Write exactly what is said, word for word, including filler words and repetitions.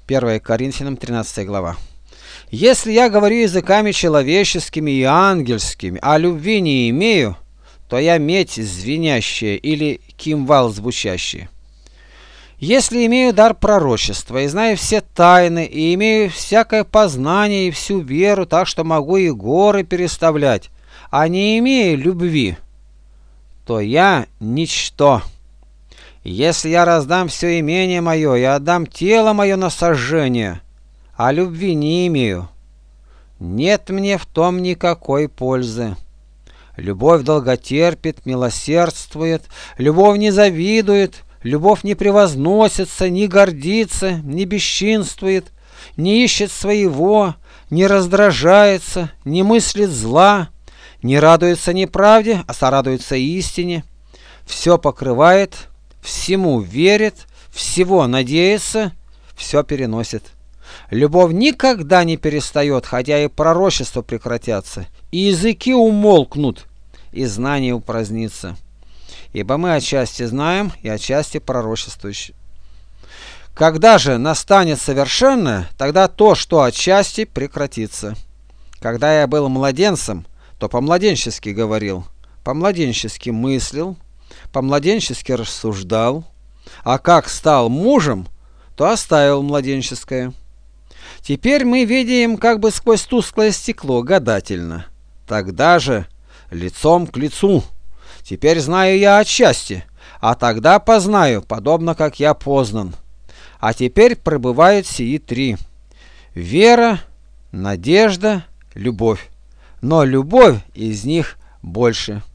первое Коринфянам тринадцатая глава. Если я говорю языками человеческими и ангельскими, а любви не имею, то я медь звенящая или кимвал звучащий. Если имею дар пророчества и знаю все тайны, и имею всякое познание и всю веру, так что могу и горы переставлять, а не имею любви, то я ничто. Если я раздам все имение мое и отдам тело мое на сожжение, а любви не имею, нет мне в том никакой пользы. Любовь долготерпит, милосердствует, любовь не завидует, любовь не превозносится, не гордится, не бесчинствует, не ищет своего, не раздражается, не мыслит зла, не радуется неправде, а сорадуется истине, все покрывает, всему верит, всего надеется, все переносит. Любовь никогда не перестает, хотя и пророчества прекратятся, и языки умолкнут, и знание упразднится. Ибо мы отчасти знаем и отчасти пророчествующие. Когда же настанет совершенное, тогда то, что отчасти, прекратится. Когда я был младенцем, то по-младенчески говорил, по-младенчески мыслил, по-младенчески рассуждал, а как стал мужем, то оставил младенческое. Теперь мы видим как бы сквозь тусклое стекло, гадательно. Тогда же лицом к лицу. Теперь знаю я отчасти, а тогда познаю, подобно как я познан. А теперь пребывают сии три: вера, надежда, любовь. Но любовь из них больше.